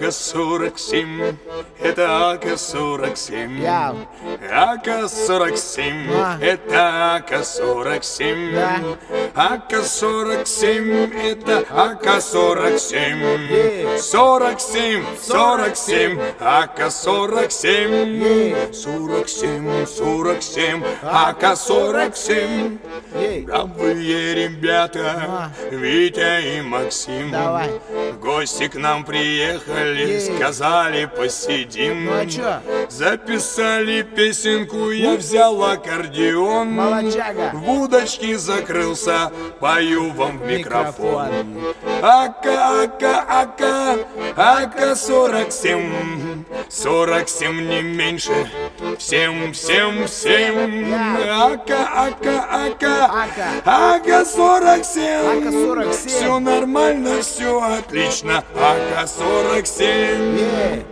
АК-47, это АК-47. АК-47, это АК-47. АК-47, это АК-47. 47, 47, АК-47. 47, 47, АК-47. Бравые ребята, Витя и Максим. Давай. В гости к нам приехали, сказали посидим. Ну а чё? Записали песенку, я взял аккордеон. Молодчага. В будочке закрылся, пою вам в микрофон. АК-47, 47 не меньше. Всем, всем, всем. АК-47. АК-47. Все нормально, все отлично. АК-47.